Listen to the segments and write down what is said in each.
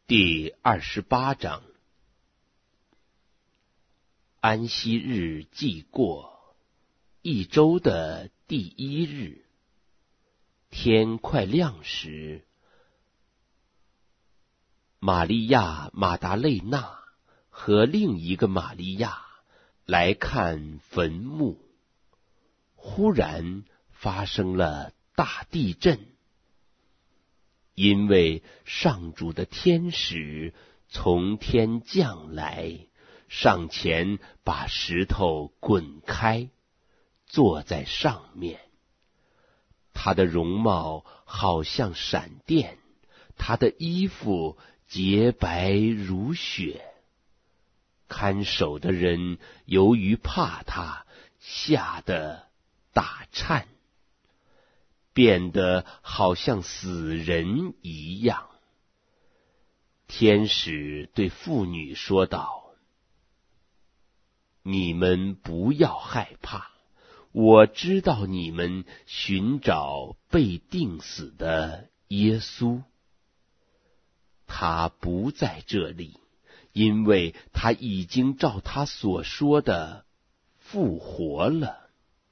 第28章。安息日既过，一周的第1日，天快亮时，玛利亚马达肋纳和另一个玛利亚来看坟墓。忽然发生了大地震，因为上主的天使从天降来，上前把石头滚开，坐在上面。他的容貌好像闪电，他的衣服洁白如雪。看守的人由于怕他，吓得打颤，变得好像死人一样。天使对妇女说道：你们不要害怕，我知道你们寻找被钉死的耶稣，他不在这里，因为他已经照他所说的复活了。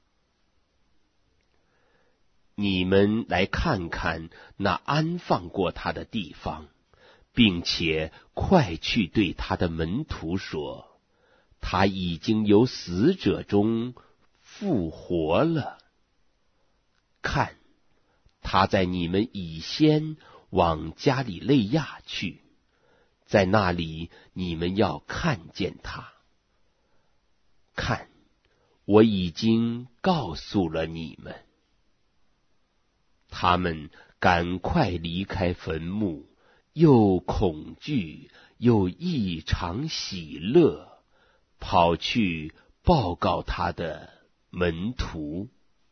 你们来看看那安放过他的地方，并且快去对他的门徒说，他已经由死者中复活了。看，他在你们以先往加里肋亚去，在那里你们要看见他。看，我已经告诉了你们。他们赶快离开坟墓，又恐惧又异常喜乐，跑去报告他的门徒。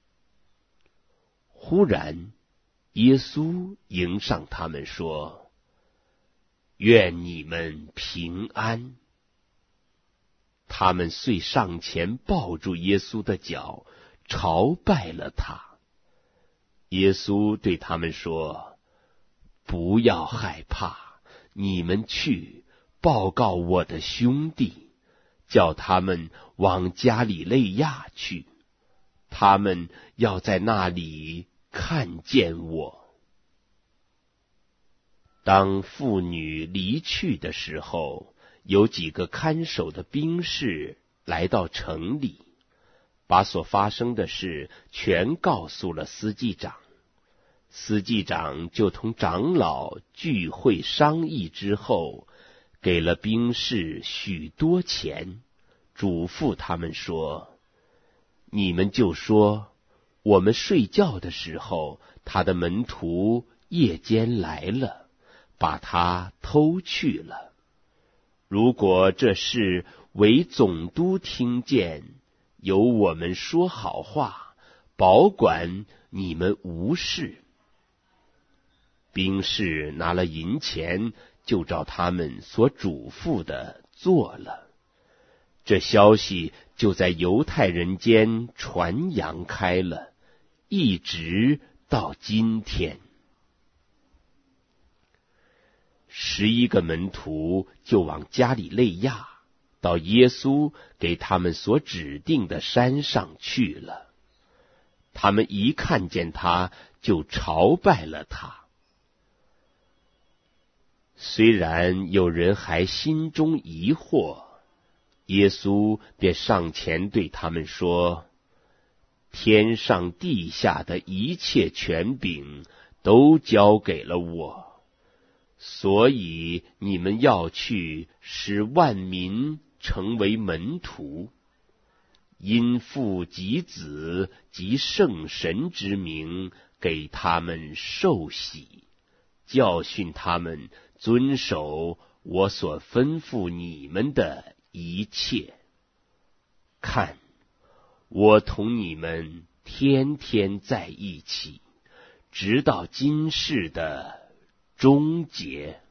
忽然耶稣迎上他们说：愿你们平安。他们遂上前抱住耶稣的脚，朝拜了他。耶稣对他们说：不要害怕，你们去报告我的兄弟，叫他们往加里肋亚去，他们要在那里看见我。当妇女离去的时候，有几个看守的兵士来到城里，把所发生的事全告诉了司祭长。司祭长就同长老聚会商议之后，给了兵士许多钱，嘱咐他们说：你们就说，我们睡觉的时候，他的门徒夜间来了，把他偷去了。如果这事为总督听见，由我们说好话，保管你们无事。兵士拿了银钱，就照他们所嘱咐的做了。这消息就在犹太人间传扬开了，一直到今天。11个门徒就往加里肋亚，到耶稣给他们所指定的山上去了。他们一看见他，就朝拜了他。虽然有人还心中疑惑，耶稣便上前对他们说：天上地下的一切权柄都交给了我，所以你们要去，使万民成为门徒，因父及子及圣神之名给他们受洗，教训他们遵守我所吩咐你们的一切。看，我同你们天天在一起，直到今世的终结。